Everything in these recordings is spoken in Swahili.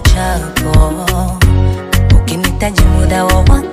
chako, ukinihitaji muda wowote.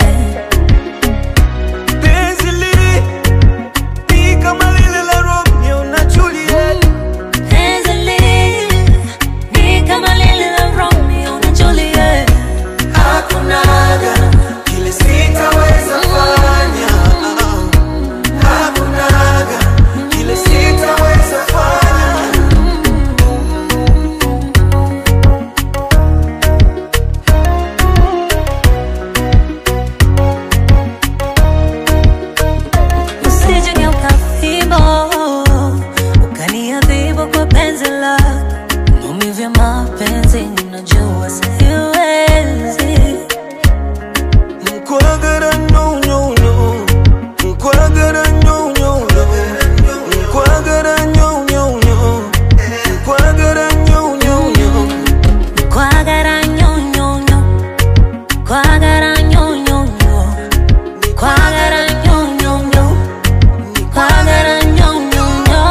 Mapenzi ninajua siwezi. Mkwagara no no no, mkwagara no no no, mkwagara no no no, mkwagara no no no, mkwagara no no no, mkwagara no no no, mkwagara no no no, mkwagara no no no.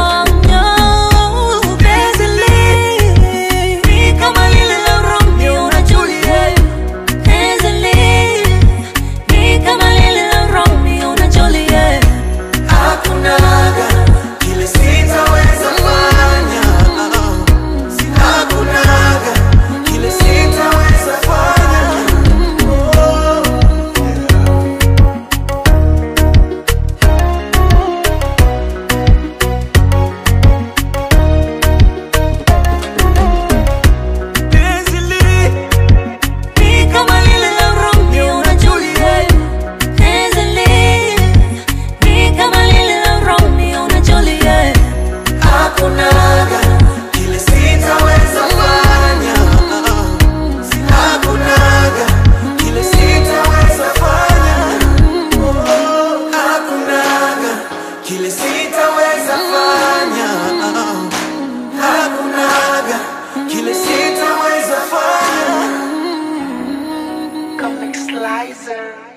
Kile sitaweza fanya, hakunaga. Kile sitaweza fanya. Comic Slicer.